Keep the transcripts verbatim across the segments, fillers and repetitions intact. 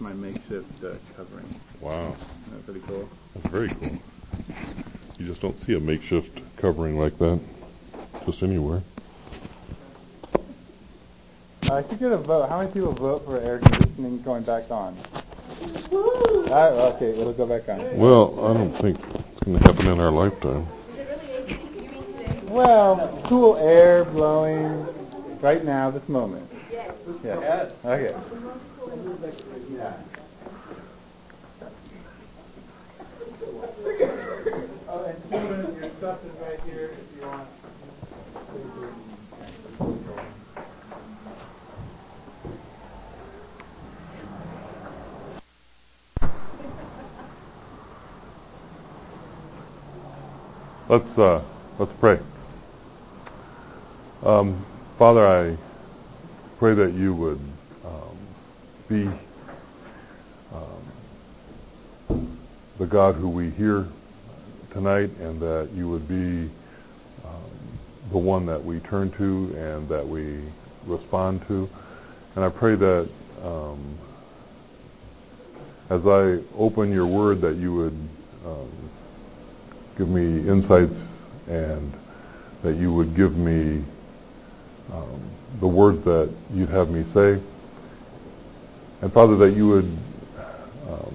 my makeshift uh, covering. Wow. Isn't that pretty cool? That's very cool. You just don't see a makeshift covering like that just anywhere. Uh, I should get a vote. How many people vote for air conditioning going back on? Uh, okay, it'll go back on. Well, I don't think it's going to happen in our lifetime. Well, cool air blowing right now, this moment. Yes. Yeah. Okay. Yeah. Oh, and children, your stuff is right here if you want. Let's uh, let's pray. Um, Father, I pray that you would um, be um, the God who we hear tonight, and that you would be um, the one that we turn to and that we respond to. And I pray that um, as I open your word, that you would um, give me insights, and that you would give me um, the words that you'd have me say. And Father, that you would um,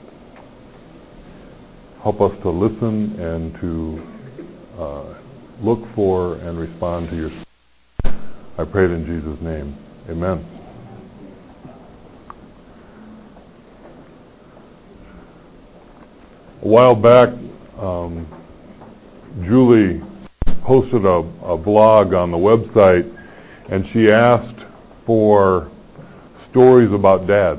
help us to listen and to uh, look for and respond to your Spirit. I pray it in Jesus' name. Amen. A while back, um, Julie posted a, a blog on the website, and she asked for stories about dads,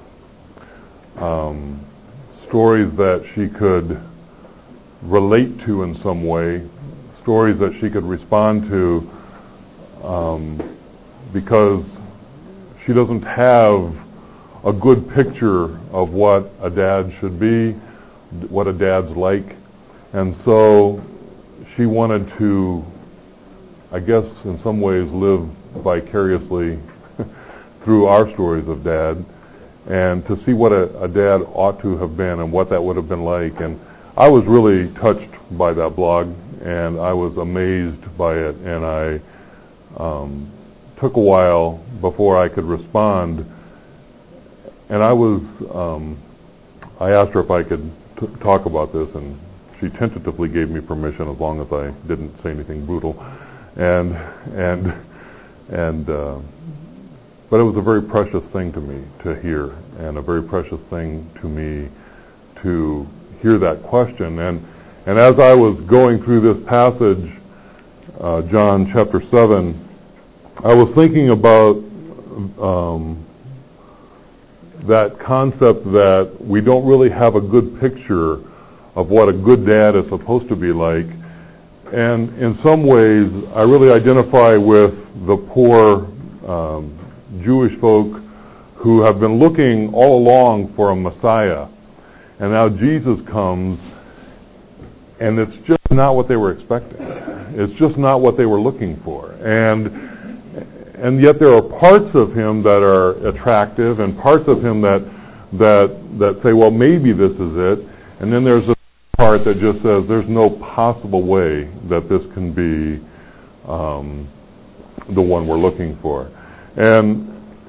um, stories that she could relate to in some way, stories that she could respond to, um, because she doesn't have a good picture of what a dad should be, what a dad's like. And so she wanted to, I guess, in some ways live vicariously through our stories of dad, and to see what a, a dad ought to have been and what that would have been like. And I was really touched by that blog, and I was amazed by it, and I um, took a while before I could respond. And I was, um, I asked her if I could t- talk about this, and she tentatively gave me permission as long as I didn't say anything brutal. And, and, and, uh, but it was a very precious thing to me to hear, and a very precious thing to me to hear that question. And, and as I was going through this passage, uh, John chapter seven, I was thinking about, um, that concept that we don't really have a good picture of what a good dad is supposed to be like. And in some ways, I really identify with the poor um, Jewish folk who have been looking all along for a Messiah. And now Jesus comes, and it's just not what they were expecting. It's just not what they were looking for. And and yet there are parts of him that are attractive, and parts of him that that that say, well, maybe this is it. And then there's a part that just says there's no possible way that this can be um, the one we're looking for. And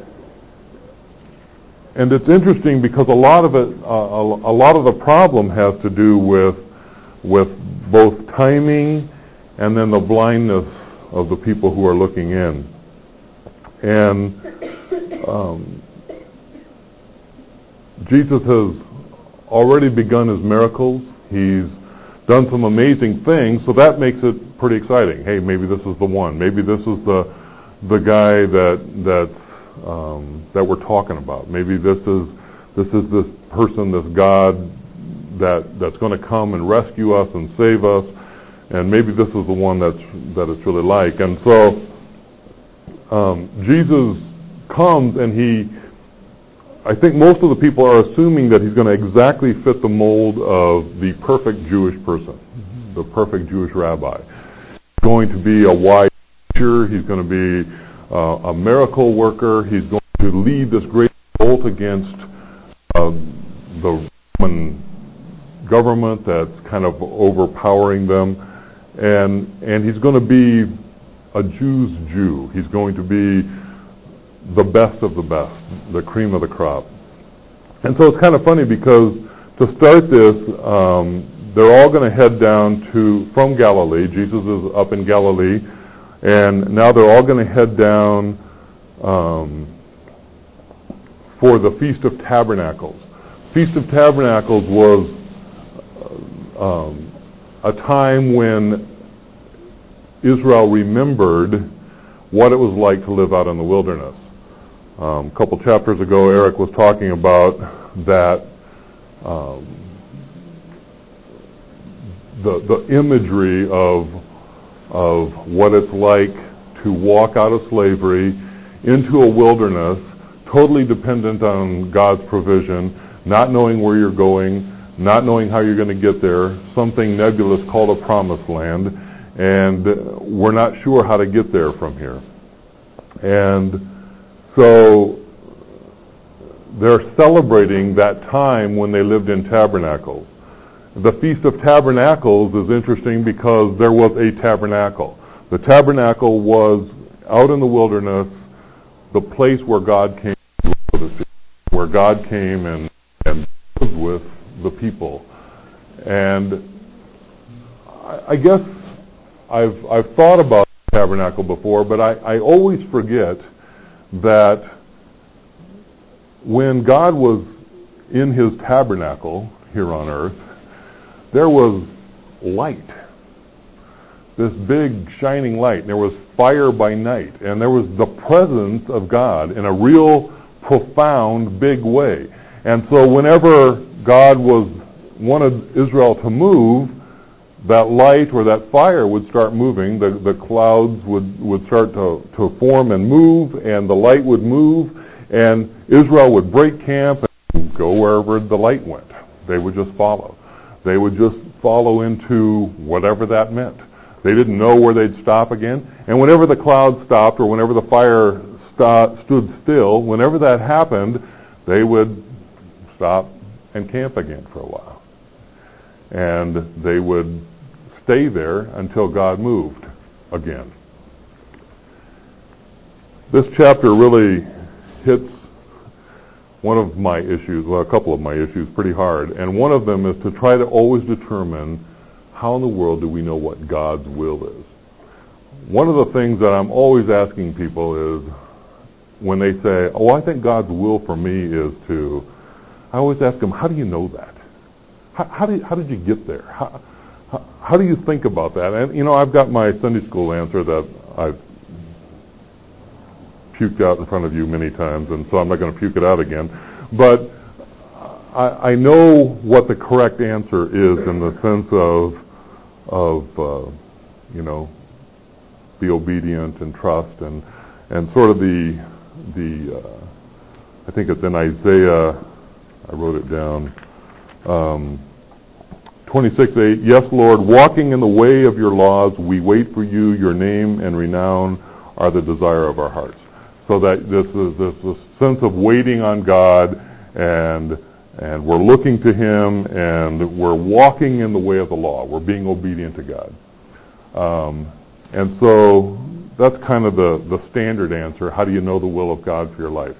and it's interesting because a lot of it, uh, a, a lot of the problem has to do with with both timing and then the blindness of the people who are looking in. And um, Jesus has already begun his miracles. He's done some amazing things, so that makes it pretty exciting. Hey, maybe this is the one. Maybe this is the the guy that that's um, that we're talking about. Maybe this is this is this person, this God that that's going to come and rescue us and save us. And maybe this is the one that's that it's really like. And so um, Jesus comes, and he. I think most of the people are assuming that he's going to exactly fit the mold of the perfect Jewish person, the perfect Jewish rabbi. He's going to be a wise teacher. He's going to be uh, a miracle worker. He's going to lead this great revolt against uh, the Roman government that's kind of overpowering them, and and he's going to be a Jew's Jew. He's going to be the best of the best, the cream of the crop. And so it's kind of funny because to start this, um, they're all going to head down to from Galilee. Jesus is up in Galilee, and now they're all going to head down um, for the Feast of Tabernacles. Feast of Tabernacles was um, a time when Israel remembered what it was like to live out in the wilderness. Um, a couple chapters ago, Eric was talking about that um, the the imagery of of what it's like to walk out of slavery into a wilderness, totally dependent on God's provision, not knowing where you're going, not knowing how you're going to get there, something nebulous called a promised land, and we're not sure how to get there from here. And so they're celebrating that time when they lived in tabernacles. The Feast of Tabernacles is interesting because there was a tabernacle. The tabernacle was out in the wilderness, the place where God came, where God came and, and lived with the people. And I, I guess I've I've thought about the tabernacle before, but I, I always forget that when God was in his tabernacle here on earth, there was light, this big shining light, and there was fire by night, and there was the presence of God in a real profound, big way. And so whenever God was wanted Israel to move, that light or that fire would start moving, the, the clouds would, would start to, to form and move, and the light would move, and Israel would break camp and go wherever the light went. They would just follow. They would just follow into whatever that meant. They didn't know where they'd stop again. And whenever the cloud stopped or whenever the fire st- stood still, whenever that happened, they would stop and camp again for a while. And they would stay there until God moved again. This chapter really hits one of my issues, well, a couple of my issues pretty hard. And one of them is to try to always determine how in the world do we know what God's will is. One of the things that I'm always asking people is when they say, oh, I think God's will for me is to, I always ask them, how do you know that? How, how, did, how did you get there? How, how, how do you think about that? And, you know, I've got my Sunday school answer that I've puked out in front of you many times, and so I'm not going to puke it out again. But I, I know what the correct answer is in the sense of, of uh, you know, be obedient and trust, and and sort of the the uh, I think it's in Isaiah. I wrote it down. Um, twenty-six eight. Yes, Lord, walking in the way of your laws, we wait for you. Your name and renown are the desire of our hearts. So that this is this, this sense of waiting on God, and and we're looking to Him, and we're walking in the way of the law. We're being obedient to God. Um, and so that's kind of the, the standard answer. How do you know the will of God for your life?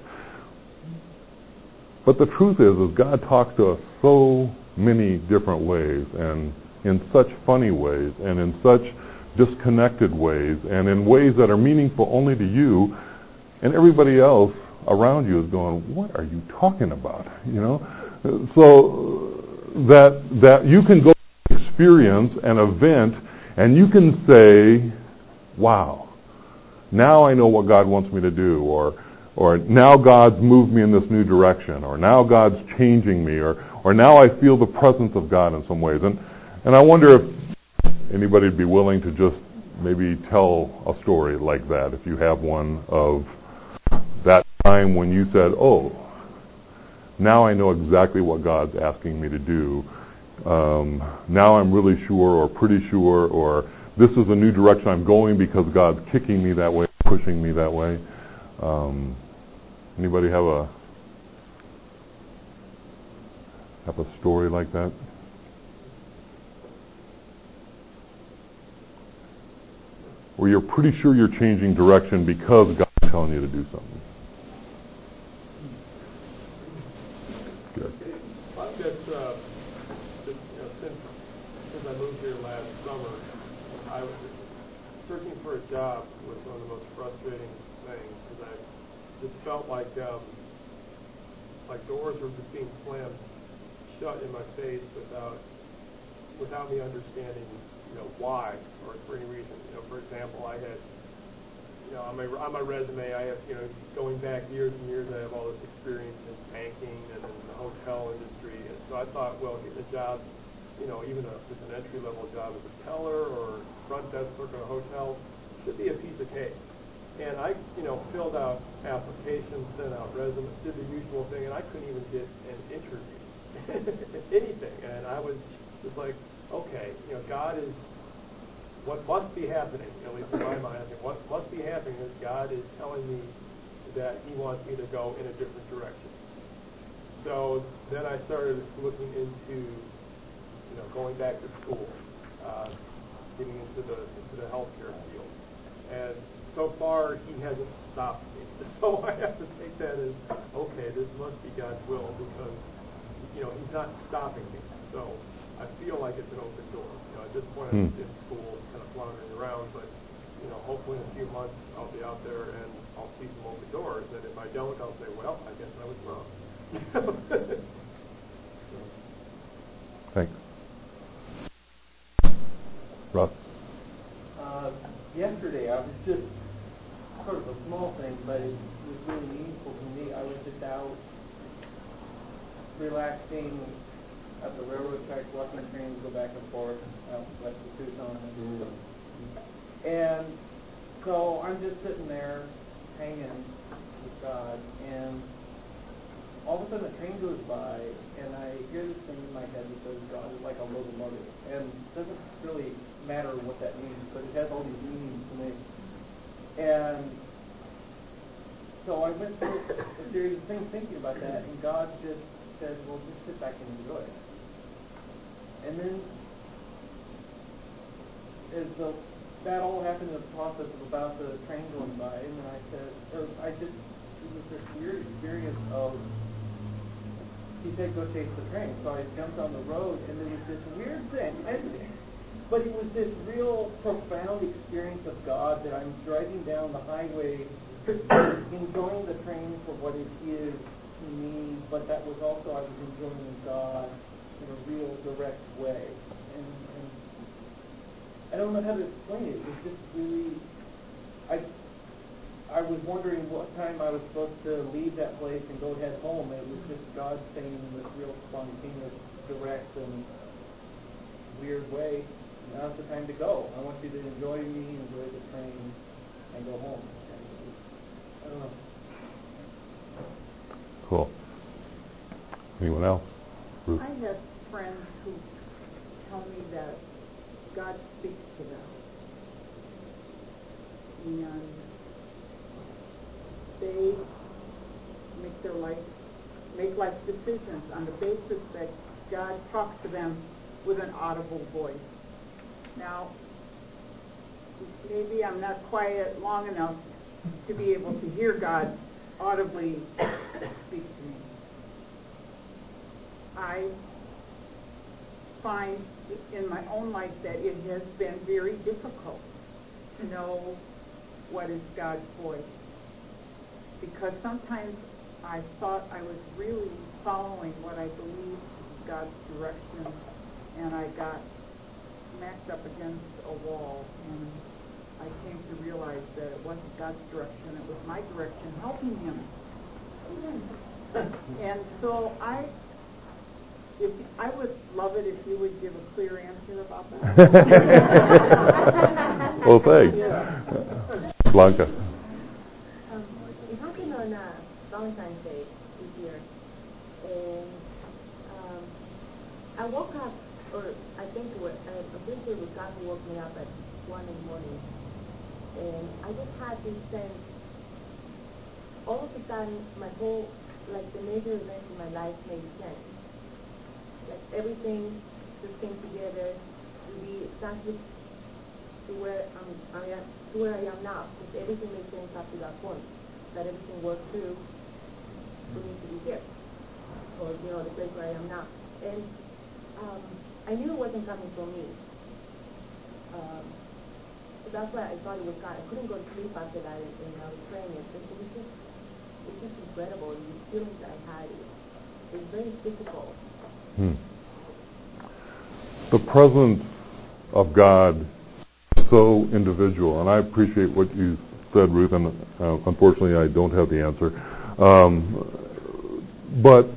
But the truth is, is God talks to us so many different ways, and in such funny ways, and in such disconnected ways, and in ways that are meaningful only to you, and everybody else around you is going, what are you talking about? You know? So that that you can go experience an event and you can say, wow, now I know what God wants me to do, or or now God's moved me in this new direction, or now God's changing me, or or now I feel the presence of God in some ways. And and I wonder if anybody would be willing to just maybe tell a story like that, if you have one, of that time when you said, oh, now I know exactly what God's asking me to do. Um, now I'm really sure, or pretty sure, or this is a new direction I'm going because God's kicking me that way, pushing me that way. Um, anybody have a have a story like that? Where you're pretty sure you're changing direction because God's telling you to do something. Good. I've got, uh, just, you know, since, since I moved here last summer, I was searching for a job was one of the most frustrating things because I just felt like, um, like doors were just being slammed shut in my face without, without me understanding, you know, why or for any reason. You know, for example, I had, you know, on my on my resume, I have, you know, going back years and years, I have all this experience in banking and in the hotel industry, and so I thought, well, getting a job, you know, even a, just an entry level job as a teller or front desk clerk in a hotel should be a piece of cake. And I, you know, filled out applications, sent out resumes, did the usual thing, and I couldn't even get an interview, anything. And I was just like, okay, you know, God is, what must be happening, at least in my mind, I think what must be happening is God is telling me that he wants me to go in a different direction. So then I started looking into, you know, going back to school, uh, getting into the into the healthcare field. And so far, he hasn't stopped me. So I have to take that as, okay, this must be God's will because, you know, he's not stopping me. So I feel like it's an open door. You know, at this point, I'm Hmm. in school, kind of floundering around, but, you know, hopefully in a few months, I'll be out there and I'll see some open doors. And if I don't, I'll say, well, I guess I was wrong. Thanks. Russ? Uh, yesterday, I was just sort of a small thing, but it was really meaningful to me. I was just out relaxing at the railroad tracks, watching trains go back and forth out west of Tucson. Mm. And so I'm just sitting there hanging with God, and all of a sudden a train goes by, and I hear this thing in my head that says God is like a locomotive. And it doesn't really matter what that means, but it has all these meanings to me. And so I went through a series of things thinking about that, and God just said, well, just sit back and enjoy it. And then as the, that all happened in the process of about the train going by, and then I said, or I just, it was this weird experience of, he said, go chase the train. So I jumped on the road, and there was this weird thing. And, but it was this real profound experience of God that I'm driving down the highway, enjoying the train for what it is to me, but that was also, I was enjoying God in a real direct way. And, and I don't know how to explain it. It was just really, I I was wondering what time I was supposed to leave that place and go head home. It was just God saying in this real spontaneous, direct, and weird way, now's the time to go. I want you to enjoy me, enjoy the train, and go home. And it was, I don't know. Cool. Anyone else? Ruth? I have friends who tell me that God speaks to them. And they make their life, make life decisions on the basis that God talks to them with an audible voice. Now, maybe I'm not quiet long enough to be able to hear God audibly speak to me. I find in my own life that it has been very difficult to know what is God's voice, because sometimes I thought I was really following what I believed was God's direction, and I got smacked up against a wall, and I came to realize that it wasn't God's direction, it was my direction helping him. And so I If I would love it if you would give a clear answer about that. Well, thanks. Blanca. Um, it happened on uh, Valentine's Day this year, and um, I woke up, or I think it was, uh, I'm pretty sure it was God who woke me up at one in the morning, and I just had this sense. All of a sudden, my whole, like the major events in my life made sense. like everything just came together to be exactly to where I'm, I am, to where I am now. Because everything made sense up to that point. That everything worked through for me to be here, or you know, the place where I am now. And um, I knew it wasn't coming from me. Um, so that's why I thought it was God. I couldn't go to sleep after that, and, and I was praying. It, it was just, it's just incredible. And the feelings that I had, it, it was very physical. Hmm. The presence of God is so individual, and I appreciate what you said, Ruth, and uh, unfortunately I don't have the answer. Um, but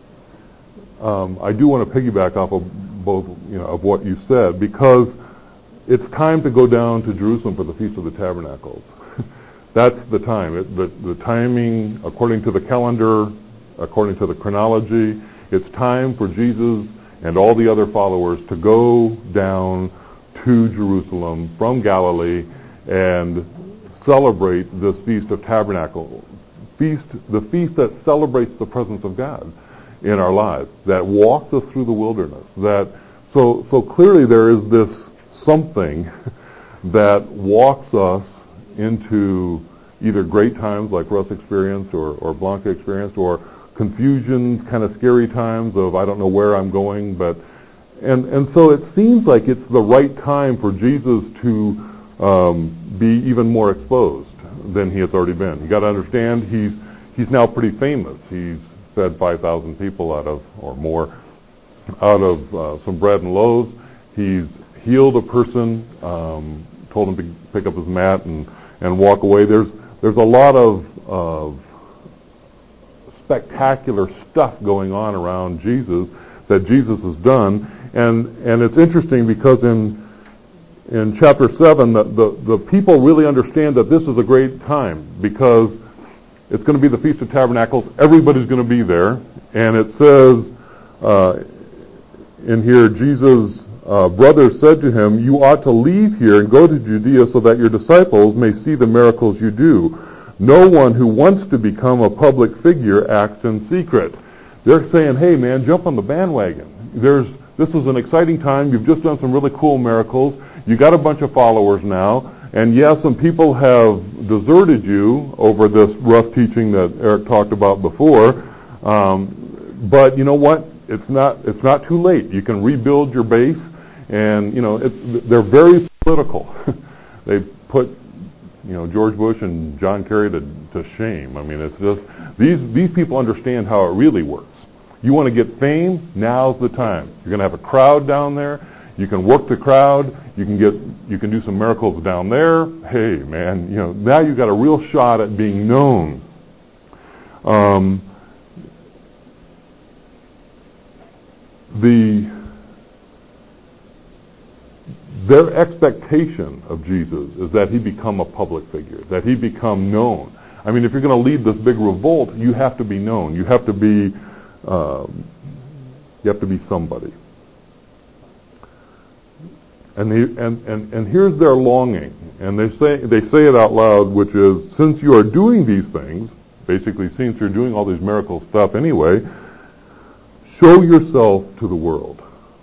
um, I do want to piggyback off of both, you know, of what you said, because it's time to go down to Jerusalem for the Feast of the Tabernacles. That's the time. It, the, the timing, according to the calendar, according to the chronology, it's time for Jesus and all the other followers to go down to Jerusalem from Galilee and celebrate this Feast of Tabernacles. Feast, the feast that celebrates the presence of God in our lives, that walks us through the wilderness. That so so clearly there is this something that walks us into either great times like Russ experienced or, or Blanca experienced, or confusion, kind of scary times of I don't know where I'm going, but and and so it seems like it's the right time for Jesus to um, be even more exposed than he has already been. You got to understand, he's he's now pretty famous. He's fed five thousand people out of, or more, out of uh, some bread and loaves. He's healed a person, um, told him to pick up his mat and, and walk away. There's there's a lot of, of spectacular stuff going on around Jesus that Jesus has done, and and it's interesting because in in chapter seven, the, the, the people really understand that this is a great time because it's going to be the Feast of Tabernacles. Everybody's going to be there. And it says uh, in here, Jesus' uh, brothers said to him, "You ought to leave here and go to Judea so that your disciples may see the miracles you do. No one who wants to become a public figure acts in secret." They're saying, hey, man, jump on the bandwagon. There's This is an exciting time. You've just done some really cool miracles. You got a bunch of followers now. And yes, some people have deserted you over this rough teaching that Eric talked about before. Um, but you know what? It's not it's not too late. You can rebuild your base. And, you know, it's, they're very political. They put, you know, George Bush and John Kerry to, to shame. I mean, it's just, these, these people understand how it really works. You want to get fame? Now's the time. You're going to have a crowd down there. You can work the crowd. You can get, you can do some miracles down there. Hey, man, you know, now you've got a real shot at being known. Um, the, their expectation of Jesus is that he become a public figure, that he become known. I mean, if you're going to lead this big revolt, you have to be known. You have to be, um, you have to be somebody. And, he, and, and, and here's their longing, and they say, they say it out loud, which is, since you are doing these things, basically since you're doing all these miracle stuff anyway, show yourself to the world.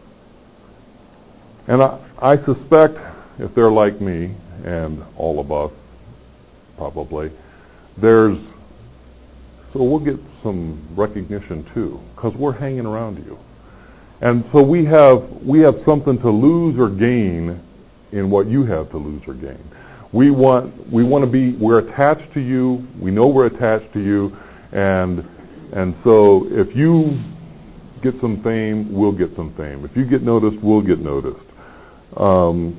And I, I suspect, if they're like me, and all of us, probably, there's, so we'll get some recognition too, because we're hanging around you. And so we have we have something to lose or gain in what you have to lose or gain. We want we want to be we're attached to you. We know we're attached to you, and and so if you get some fame, we'll get some fame. If you get noticed, we'll get noticed. Um,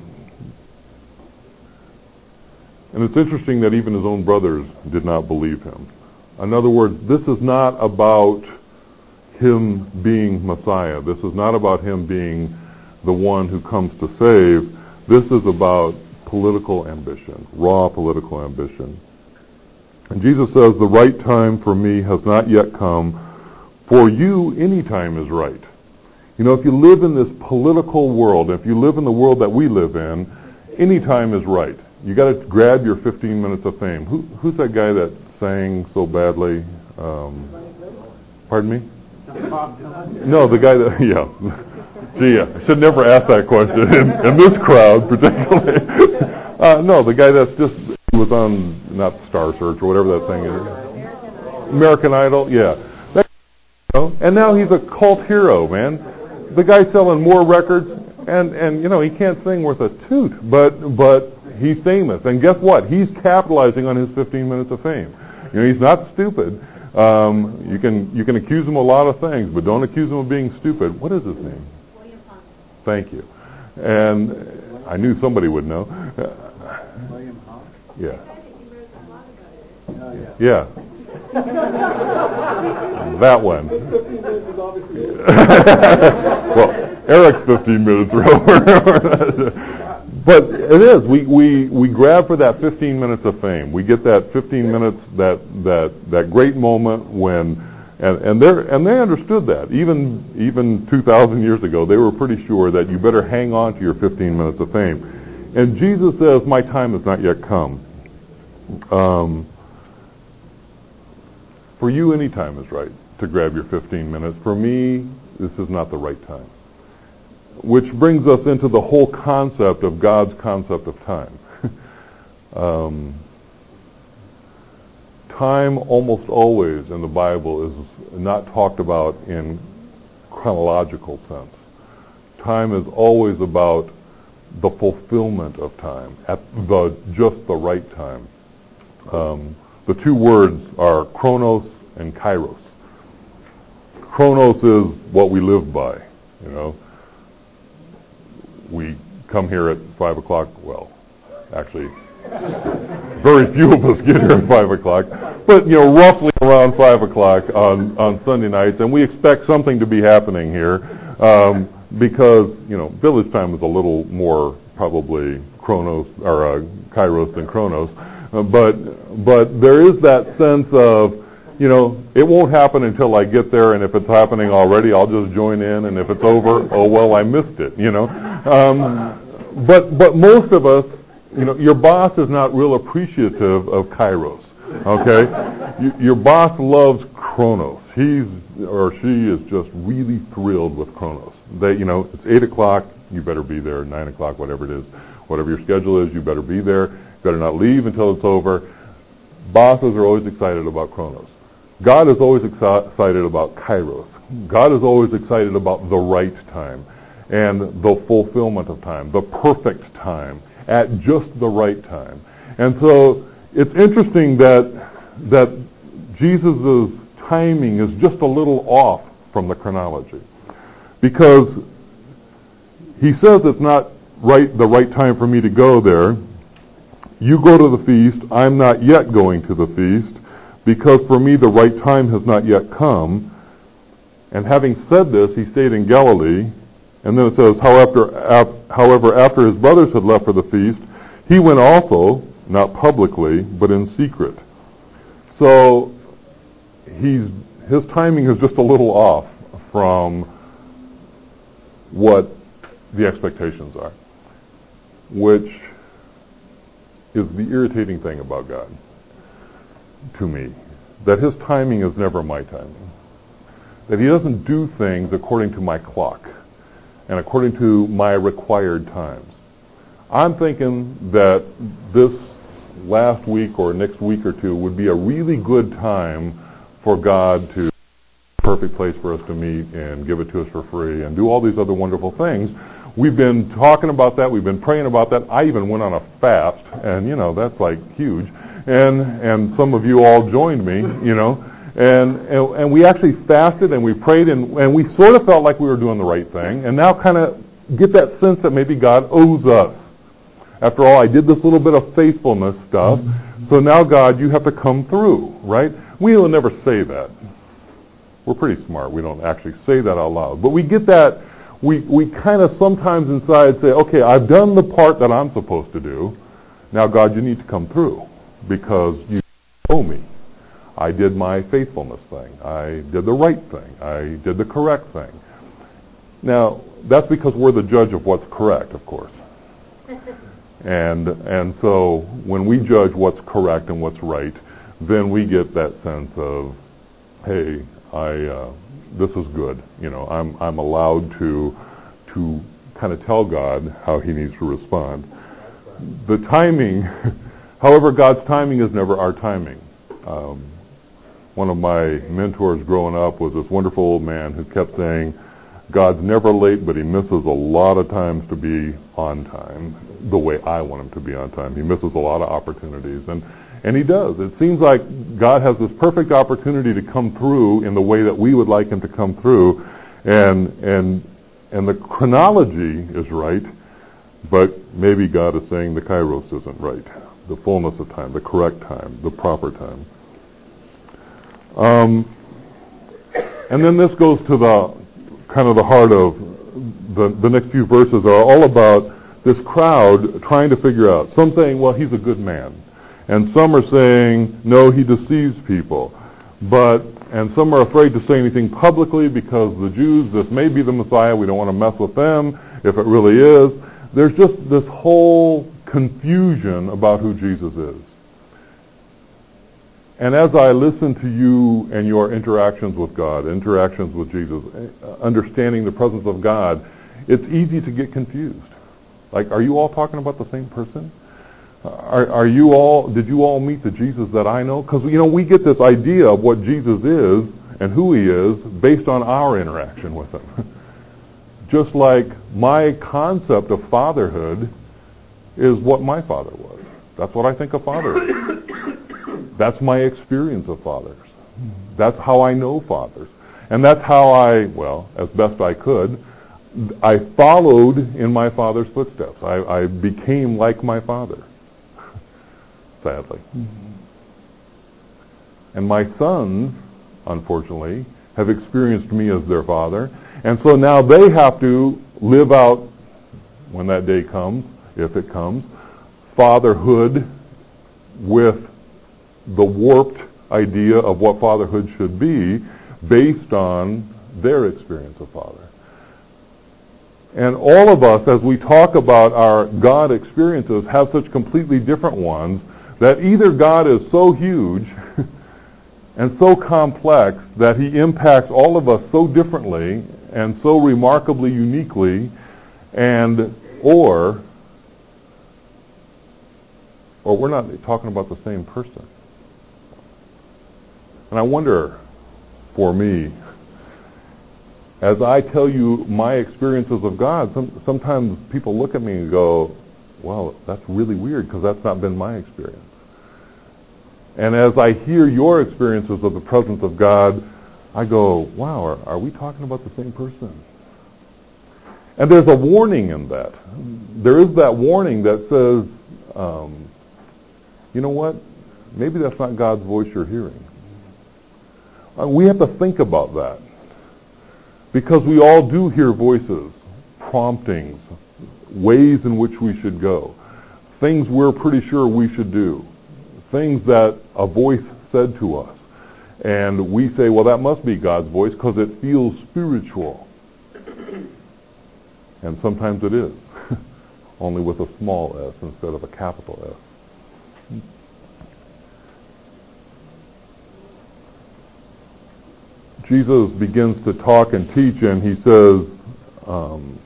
and it's interesting that even his own brothers did not believe him. In other words, this is not about him being Messiah. This is not about him being the one who comes to save. This is about political ambition, raw political ambition. And Jesus says, the right time for me has not yet come. For you, any time is right. You know, if you live in this political world, if you live in the world that we live in, any time is right. You got to grab your fifteen minutes of fame. Who, who's that guy that sang so badly? Um, pardon me? No, the guy that, yeah. Gee, I should never ask that question in, in this crowd particularly. Uh, no, the guy that's just, he was on, not Star Search or whatever that thing is. American Idol, yeah. That, you know, and now he's a cult hero, man. The guy's selling more records, and, and you know, he can't sing worth a toot, but but he's famous. And guess what? He's capitalizing on his fifteen minutes of fame. You know, he's not stupid. Um, you can you can accuse him of a lot of things, but don't accuse him of being stupid. What is his name? William Hung. Thank you. And I knew somebody would know. William Hung? Yeah. Oh, yeah. Yeah. That one. Well, Eric's fifteen minutes are over. But it is. We, we, we grab for that fifteen minutes of fame. We get that fifteen minutes, that, that, that great moment when, and, and they and they understood that. Even, even two thousand years ago, they were pretty sure that you better hang on to your fifteen minutes of fame. And Jesus says, my time has not yet come. Um, for you, any time is right to grab your fifteen minutes. For me, this is not the right time. Which brings us into the whole concept of God's concept of time. um, time almost always in the Bible is not talked about in chronological sense. Time is always about the fulfillment of time at the just the right time. Um, the two words are chronos and kairos. Chronos is what we live by, you know. We come here at five o'clock. Well, actually, very few of us get here at five o'clock. But, you know, roughly around five o'clock on, on Sunday nights. And we expect something to be happening here um, because, you know, village time is a little more probably chronos or uh, kairos than chronos. Uh, but, but there is that sense of, you know, it won't happen until I get there, and if it's happening already, I'll just join in, and if it's over, oh, well, I missed it, you know. Um, but but most of us, you know, your boss is not real appreciative of kairos, okay? you, your boss loves chronos. He's or she is just really thrilled with chronos. They, you know, it's eight o'clock, you better be there, nine o'clock, whatever it is. Whatever your schedule is, you better be there. You better not leave until it's over. Bosses are always excited about chronos. God is always exci- excited about kairos. God is always excited about the right time and the fulfillment of time, the perfect time, at just the right time. And so it's interesting that that Jesus' timing is just a little off from the chronology, because he says it's not right the right time for me to go there. You go to the feast, I'm not yet going to the feast, because for me the right time has not yet come. And having said this, he stayed in Galilee. And then it says, however, after his brothers had left for the feast, he went also, not publicly, but in secret. So he's his timing is just a little off from what the expectations are, which is the irritating thing about God to me, that his timing is never my timing, that he doesn't do things according to my clock and according to my required times. I'm thinking that this last week or next week or two would be a really good time for God to perfect place for us to meet and give it to us for free and do all these other wonderful things. We've been talking about that. We've been praying about that. I even went on a fast, and, you know, that's like huge. And and some of you all joined me, you know. And and, and we actually fasted and we prayed, and, and we sort of felt like we were doing the right thing. And now kind of get that sense that maybe God owes us. After all, I did this little bit of faithfulness stuff. So now, God, you have to come through, right? We will never say that. We're pretty smart. We don't actually say that out loud. But we get that. We we kind of sometimes inside say, okay, I've done the part that I'm supposed to do. Now, God, you need to come through because you owe me. I did my faithfulness thing. I did the right thing. I did the correct thing. Now, that's because we're the judge of what's correct, of course. And and so when we judge what's correct and what's right, then we get that sense of, hey, I uh, this is good. You know, I'm I'm allowed to to kind of tell God how he needs to respond. The timing, however, God's timing is never our timing. Um, one of my mentors growing up was this wonderful old man who kept saying, God's never late, but he misses a lot of times to be on time, the way I want him to be on time. He misses a lot of opportunities, and and he does. It seems like God has this perfect opportunity to come through in the way that we would like him to come through, and and and the chronology is right, but maybe God is saying the kairos isn't right, the fullness of time, the correct time, the proper time. Um, and then this goes to the kind of the heart of the, the next few verses are all about this crowd trying to figure out. Some saying, well, he's a good man. And some are saying, no, he deceives people. But, and some are afraid to say anything publicly because the Jews, this may be the Messiah, we don't want to mess with them if it really is. There's just this whole confusion about who Jesus is. And as I listen to you and your interactions with God, interactions with Jesus, understanding the presence of God, it's easy to get confused. Like, are you all talking about the same person? Are, are you all, did you all meet the Jesus that I know? Because, you know, we get this idea of what Jesus is and who he is based on our interaction with him. Just like my concept of fatherhood is what my father was. That's what I think a father is. That's my experience of fathers. That's how I know fathers. And that's how I, well, as best I could, I followed in my father's footsteps. I, I became like my father, sadly. And my sons, unfortunately, have experienced me as their father. And so now they have to live out, when that day comes, if it comes, fatherhood with the warped idea of what fatherhood should be based on their experience of father. And all of us, as we talk about our God experiences, have such completely different ones that either God is so huge and so complex that he impacts all of us so differently and so remarkably uniquely, and or or we're not talking about the same person. And I wonder, for me, as I tell you my experiences of God, some, sometimes people look at me and go, wow, that's really weird because that's not been my experience. And as I hear your experiences of the presence of God, I go, wow, are, are we talking about the same person? And there's a warning in that. There is that warning that says, um, you know what? Maybe that's not God's voice you're hearing. Uh, we have to think about that. Because we all do hear voices, promptings, ways in which we should go, things we're pretty sure we should do, things that a voice said to us. And we say, well, that must be God's voice because it feels spiritual. And sometimes it is, only with a small s instead of a capital S. Jesus begins to talk and teach, and he says, um,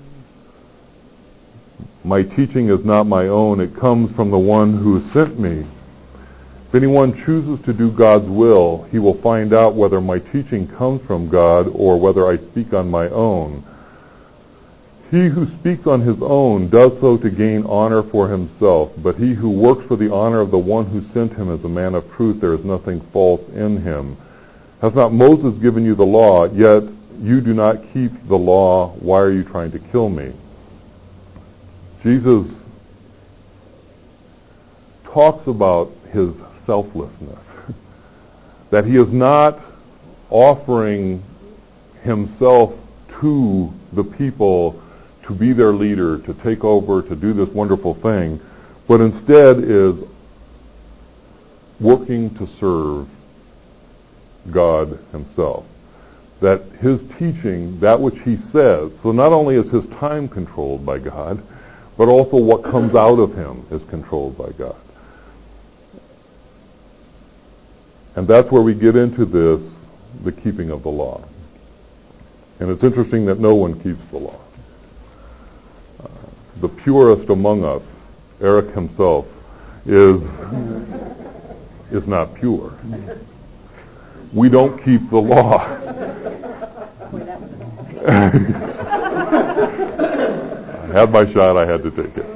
my teaching is not my own. It comes from the one who sent me. If anyone chooses to do God's will, he will find out whether my teaching comes from God or whether I speak on my own. He who speaks on his own does so to gain honor for himself, but he who works for the honor of the one who sent him is a man of truth. There is nothing false in him. Has not Moses given you the law, yet you do not keep the law? Why are you trying to kill me? Jesus talks about his selflessness, that he is not offering himself to the people to be their leader, to take over, to do this wonderful thing, but instead is working to serve God himself. That his teaching, that which he says, so not only is his time controlled by God, but also what comes out of him is controlled by God. And that's where we get into this, the keeping of the law. And it's interesting that no one keeps the law. Uh, the purest among us, Eric himself, is is not pure. We don't keep the law. I had my shot. I had to take it.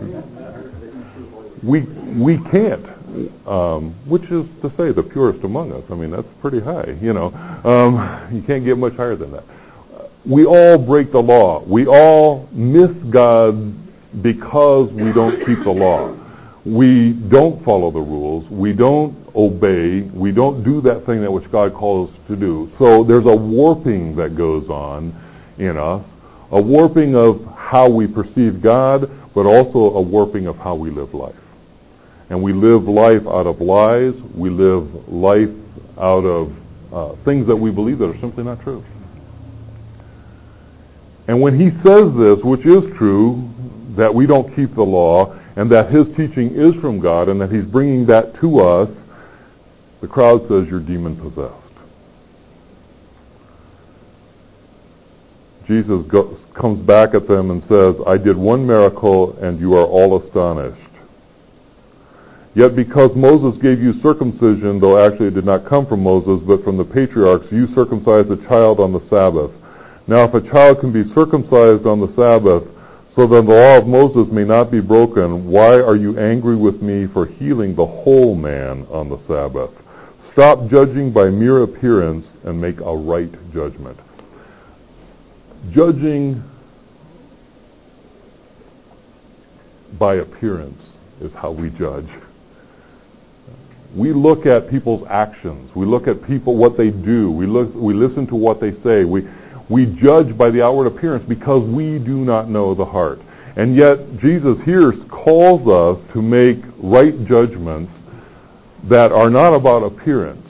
We we can't, um, which is to say the purest among us. I mean, that's pretty high. You know, um, you can't get much higher than that. We all break the law. We all miss God because we don't keep the law. We don't follow the rules. We don't obey. We don't do that thing that which God calls us to do. So there's a warping that goes on in us, a warping of how we perceive God, but also a warping of how we live life. And we live life out of lies. We live life out of uh, things that we believe that are simply not true. And when he says this, which is true, that we don't keep the law, and that his teaching is from God, and that he's bringing that to us, the crowd says you're demon-possessed. Jesus go, comes back at them and says, I did one miracle, and you are all astonished. Yet because Moses gave you circumcision, though actually it did not come from Moses, but from the patriarchs, you circumcised a child on the Sabbath. Now if a child can be circumcised on the Sabbath, so that the law of Moses may not be broken, why are you angry with me for healing the whole man on the Sabbath? Stop judging by mere appearance and make a right judgment. Judging by appearance is how we judge. We look at people's actions. We look at people, what they do. We look, we listen to what they say. We We judge by the outward appearance because we do not know the heart. And yet, Jesus here calls us to make right judgments that are not about appearance.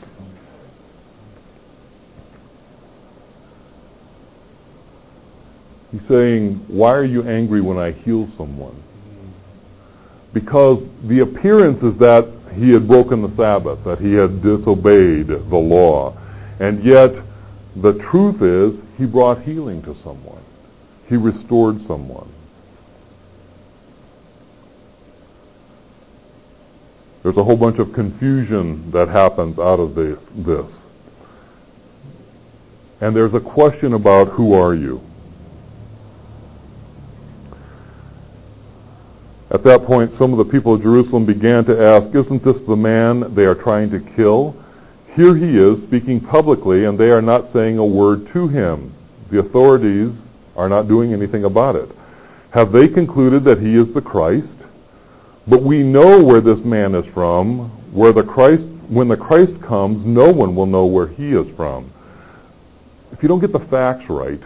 He's saying, why are you angry when I heal someone? Because the appearance is that he had broken the Sabbath, that he had disobeyed the law. And yet, the truth is, he brought healing to someone. He restored someone. There's a whole bunch of confusion that happens out of this. this. And there's a question about who are you? At that point, some of the people of Jerusalem began to ask, isn't this the man they are trying to kill? Here he is speaking publicly, and they are not saying a word to him. The authorities are not doing anything about it. Have they concluded that he is the Christ? But we know where this man is from. Where the Christ, when the Christ comes, no one will know where he is from. If you don't get the facts right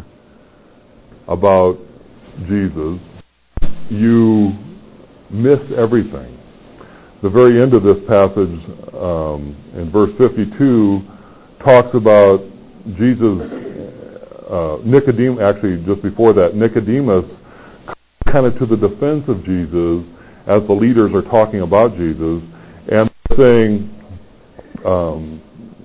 about Jesus, you miss everything. The very end of this passage, um, in verse fifty-two, talks about Jesus, uh, Nicodemus, actually just before that, Nicodemus kind of to the defense of Jesus as the leaders are talking about Jesus, and saying, um,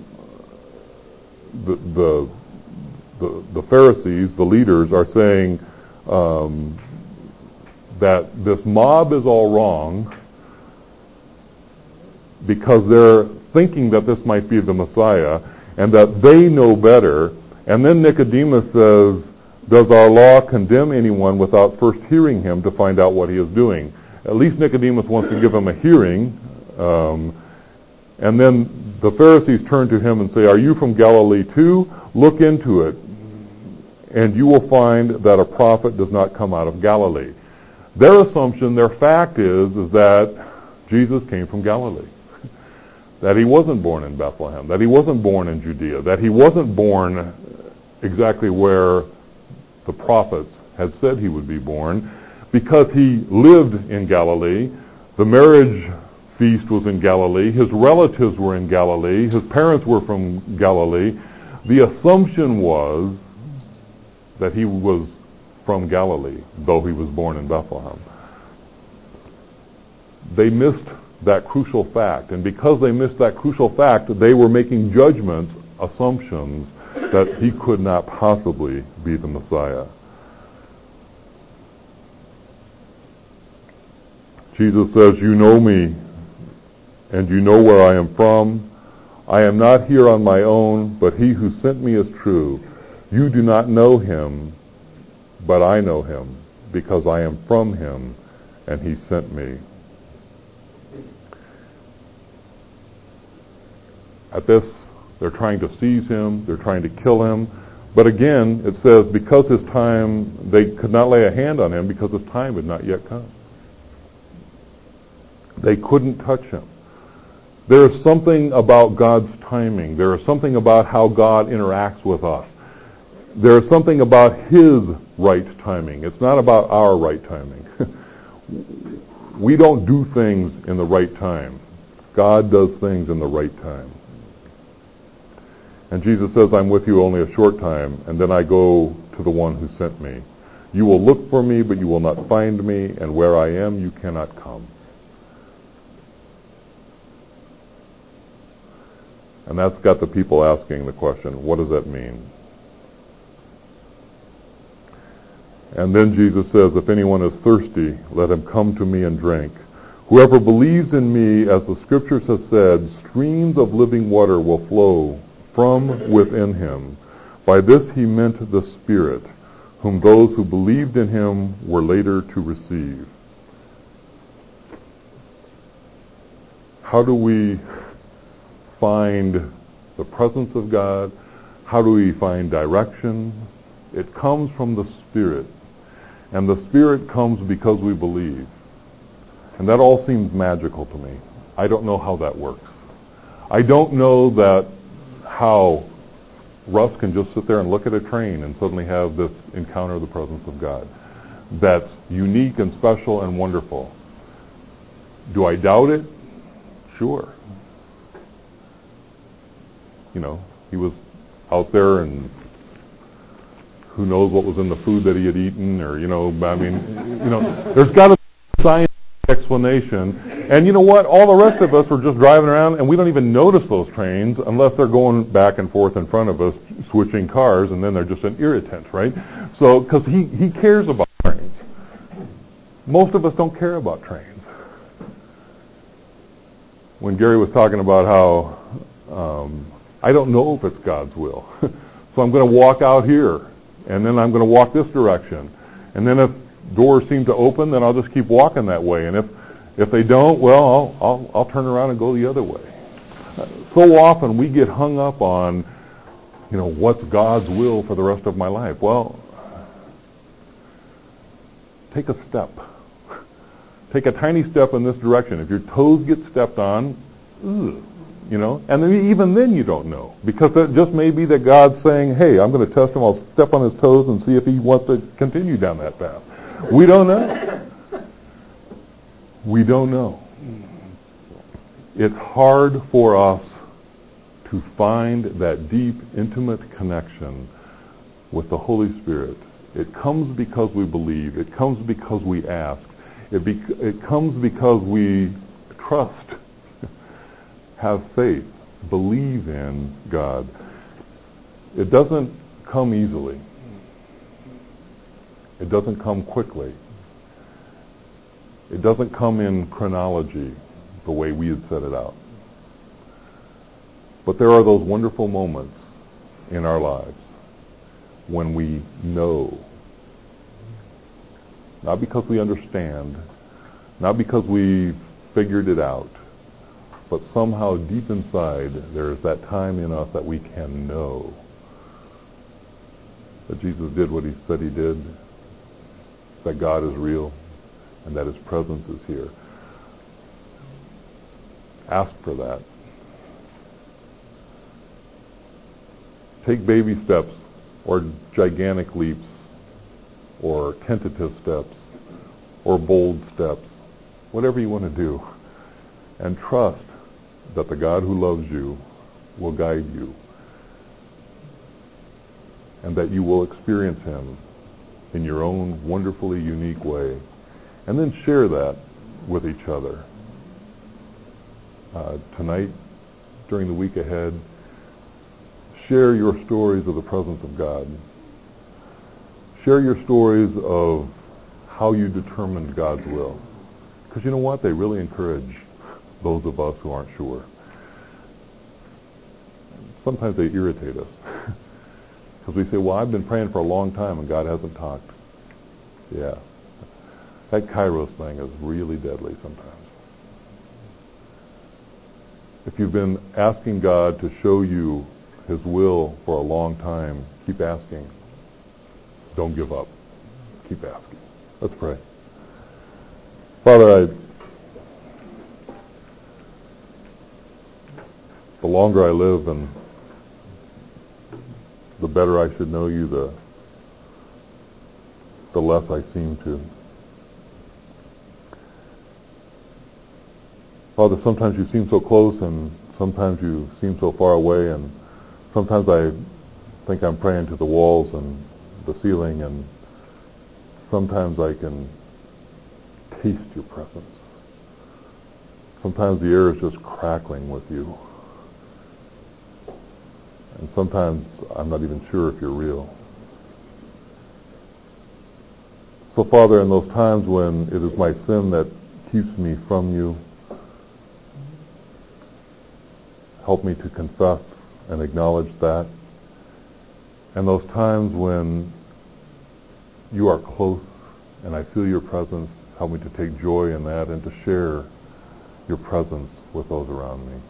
the, the, the, the Pharisees, the leaders, are saying um, that this mob is all wrong, because they're thinking that this might be the Messiah, and that they know better. And then Nicodemus says, does our law condemn anyone without first hearing him to find out what he is doing? At least Nicodemus wants to give him a hearing. Um, and then the Pharisees turn to him and say, are you from Galilee too? Look into it, and you will find that a prophet does not come out of Galilee. Their assumption, their fact is, is that Jesus came from Galilee. That he wasn't born in Bethlehem, that he wasn't born in Judea, that he wasn't born exactly where the prophets had said he would be born, because he lived in Galilee. The marriage feast was in Galilee. His relatives were in Galilee. His parents were from Galilee. The assumption was that he was from Galilee, though he was born in Bethlehem. They missed that crucial fact, and because they missed that crucial fact, they were making judgments assumptions that he could not possibly be the Messiah. Jesus says, "You know me, and you know where I am from. I am not here on my own, but he who sent me is true. You do not know him, but I know him, because I am from him, and he sent me." At this, they're trying to seize him, they're trying to kill him. But again, it says, because his time, they could not lay a hand on him because his time had not yet come. They couldn't touch him. There is something about God's timing. There is something about how God interacts with us. There is something about his right timing. It's not about our right timing. We don't do things in the right time. God does things in the right time. And Jesus says, "I'm with you only a short time, and then I go to the one who sent me. You will look for me, but you will not find me, and where I am, you cannot come." And that's got the people asking the question, what does that mean? And then Jesus says, "If anyone is thirsty, let him come to me and drink. Whoever believes in me, as the scriptures have said, streams of living water will flow from within him." By this he meant the Spirit, whom those who believed in him were later to receive. How do we find the presence of God? How do we find direction? It comes from the Spirit. And the Spirit comes because we believe. And that all seems magical to me. I don't know how that works. I don't know that how Russ can just sit there and look at a train and suddenly have this encounter of the presence of God. That's unique and special and wonderful. Do I doubt it? Sure. You know, he was out there and who knows what was in the food that he had eaten, or, you know, I mean, you know, there's got to be a scientific explanation. And you know what? All the rest of us are just driving around, and we don't even notice those trains unless they're going back and forth in front of us, switching cars, and then they're just an irritant, right? So, because he, he cares about trains. Most of us don't care about trains. When Gary was talking about how um, I don't know if it's God's will, so I'm going to walk out here, and then I'm going to walk this direction, and then if doors seem to open, then I'll just keep walking that way, and if if they don't, well, I'll I'll, I'll turn around and go the other way. So often we get hung up on, you know, what's God's will for the rest of my life. Well, take a step. Take a tiny step in this direction. If your toes get stepped on, ugh, you know, and then even then you don't know, because it just may be that God's saying, "Hey, I'm going to test him. I'll step on his toes and see if he wants to continue down that path." We don't know. We don't know. It's hard for us to find that deep, intimate connection with the Holy Spirit. It comes because we believe. It comes because we ask. It, be, it comes because we trust, have faith, believe in God. It doesn't come easily. It doesn't come quickly. It doesn't come in chronology the way we had set it out. But there are those wonderful moments in our lives when we know. Not because we understand, not because we've figured it out, but somehow deep inside there is that time in us that we can know that Jesus did what he said he did, that God is real, and that his presence is here. Ask for that. Take baby steps or gigantic leaps or tentative steps or bold steps, whatever you want to do, and trust that the God who loves you will guide you and that you will experience him in your own wonderfully unique way, and then share that with each other. Uh, tonight, during the week ahead, share your stories of the presence of God. Share your stories of how you determined God's will. Because you know what? They really encourage those of us who aren't sure. Sometimes they irritate us. Because we say, well, I've been praying for a long time and God hasn't talked. Yeah. That Kairos thing is really deadly sometimes. If you've been asking God to show you His will for a long time, keep asking. Don't give up. Keep asking. Let's pray. Father, I, the longer I live and the better I should know you, the, the less I seem to. Father, sometimes you seem so close and sometimes you seem so far away, and sometimes I think I'm praying to the walls and the ceiling, and sometimes I can taste your presence. Sometimes the air is just crackling with you. And sometimes I'm not even sure if you're real. So Father, in those times when it is my sin that keeps me from you, help me to confess and acknowledge that. And those times when you are close and I feel your presence, help me to take joy in that and to share your presence with those around me.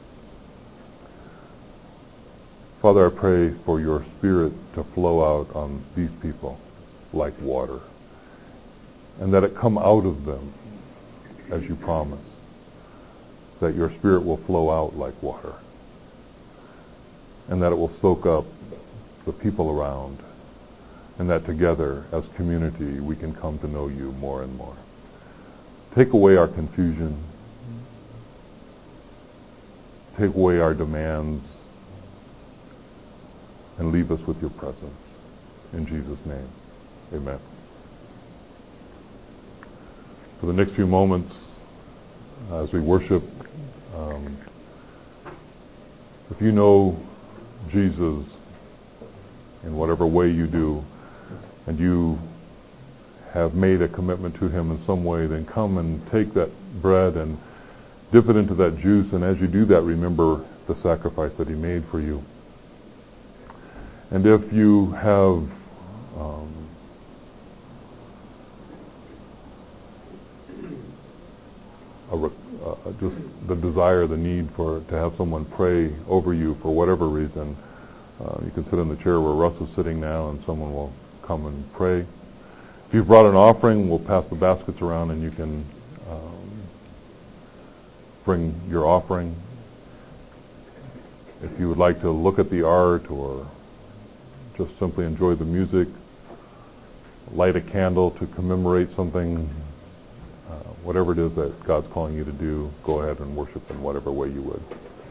Father, I pray for your Spirit to flow out on these people like water, and that it come out of them as you promise, that your Spirit will flow out like water, and that it will soak up the people around, and that together as community we can come to know you more and more. Take away our confusion. Take away our demands, and leave us with your presence. In Jesus' name, amen. For the next few moments, as we worship, um, if you know Jesus in whatever way you do, and you have made a commitment to him in some way, then come and take that bread and dip it into that juice, and as you do that, remember the sacrifice that he made for you. And if you have um, a, uh, just the desire, the need for to have someone pray over you for whatever reason, uh, you can sit in the chair where Russ is sitting now, and someone will come and pray. If you've brought an offering, we'll pass the baskets around, and you can um, bring your offering. If you would like to look at the art or just simply enjoy the music, light a candle to commemorate something, uh, whatever it is that God's calling you to do, go ahead and worship in whatever way you would.